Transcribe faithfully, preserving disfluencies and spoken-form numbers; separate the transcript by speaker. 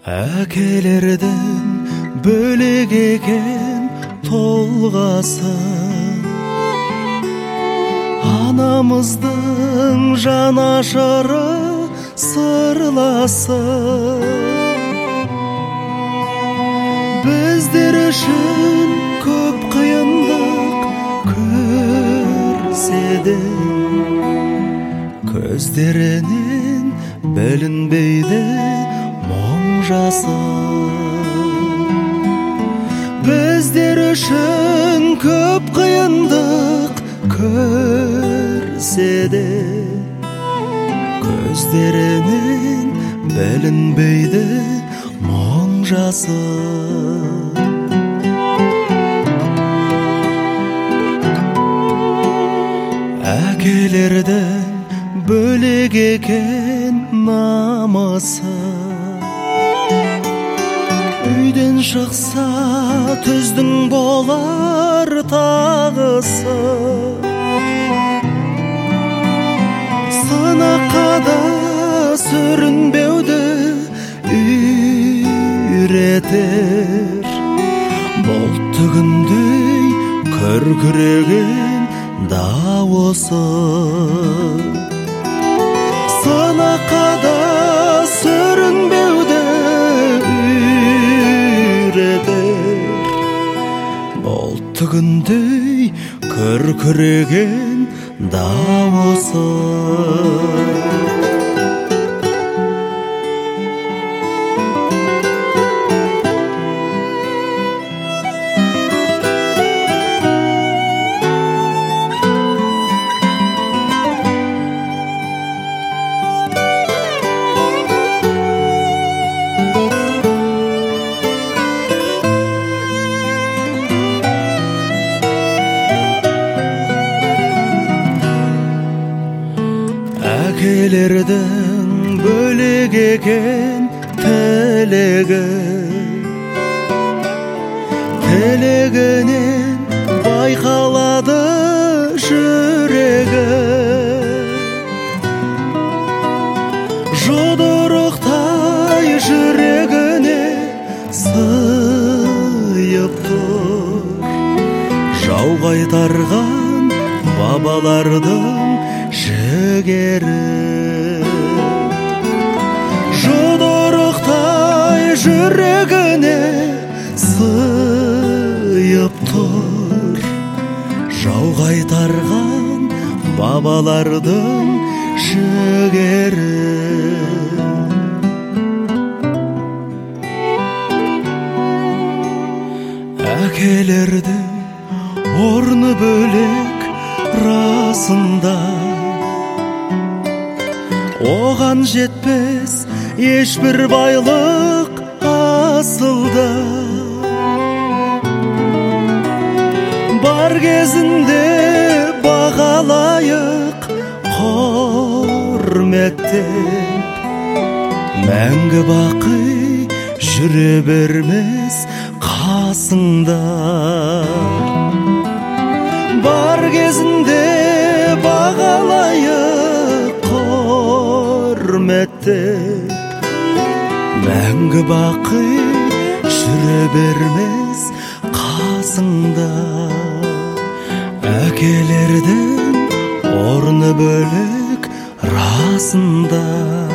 Speaker 1: Әкелердің бөлек екен толғасы, анамыздың жанашыры сырласы. Біздер үшін көп қиындық көрсе де, көздерінен білінбейді мұң жасы. Біздер үшін көп қиындық көрсе де, көздерінен білінбейді мұң жасы. Әкелердің бөлек екен намысы, үйден шықса түздің болар тағысы. Сынаққа да сүрінбеуді үйретер, бұлтты күндей күркіреген дауысы. Сынаққа да сүрінбеуді үйретер, бұлтты күндей күркіреген дауысы. Әкелердің бөлек екен тілегі, тілегінен байқалады жүрегі. Жұдырықтай жүрегіне сыйып тұр, жау қайтарған бабалардың жігері. Жұдырықтай жүрегіне сыйып тұр, жау қайтарған бабалардың жігері. Әкелердің орны бөлек расында, оған жетпес ешбір байлық асылда. Бар кезінде бағалайық құрметтеп, мәңгі бақи жүре бермес қасыңда. Бар кезінде бағалайық құрметтеп, мәңгі бақи жүре бермес қасыңда. Әкелердің орны бөлек расында.